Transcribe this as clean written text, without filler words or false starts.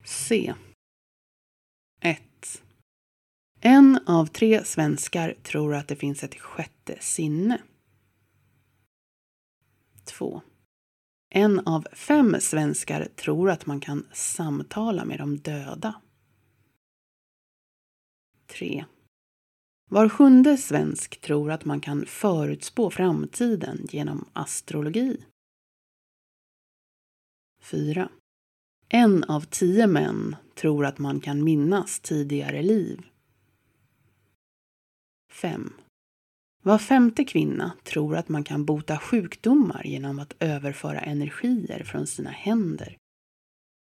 C. 1. En av 3 svenskar tror att det finns ett sjätte sinne. 2. En av 5 svenskar tror att man kan samtala med de döda. 3. Var 7:e svensk tror att man kan förutspå framtiden genom astrologi. 4. En av 10 män tror att man kan minnas tidigare liv. 5. Var 5:e kvinna tror att man kan bota sjukdomar genom att överföra energier från sina händer